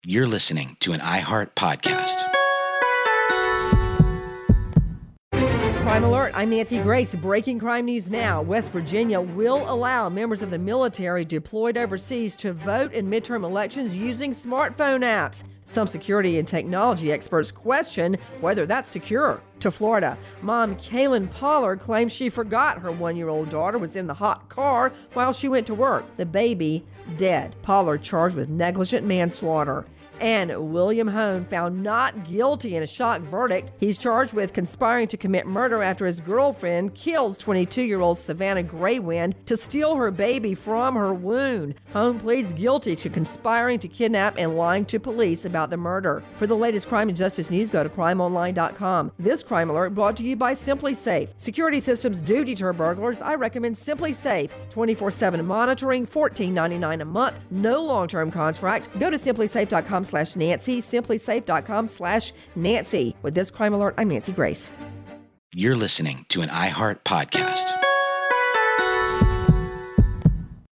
You're listening to an iHeart podcast. Crime Alert, I'm Nancy Grace. Breaking crime news now. West Virginia will allow members of the military deployed overseas to vote in midterm elections using smartphone apps. Some security and technology experts question whether that's secure. To Florida, mom Kaylin Pollard claims she forgot her 1-year-old daughter was in the hot car while she went to work. The baby dead. Pollard charged with negligent manslaughter. And William Hone found not guilty in a shock verdict. He's charged with conspiring to commit murder after his girlfriend kills 22-year-old Savannah Graywind to steal her baby from her womb. Hone pleads guilty to conspiring to kidnap and lying to police about the murder. For the latest crime and justice news, go to crimeonline.com. This Crime Alert brought to you by Simply Safe. Security systems do deter burglars. I recommend Simply Safe. 24/7 monitoring, $14.99 a month. No long-term contract. Go to simplysafe.com/Nancy, simplysafe.com/Nancy. With this Crime Alert, I'm Nancy Grace. You're listening to an iHeart podcast.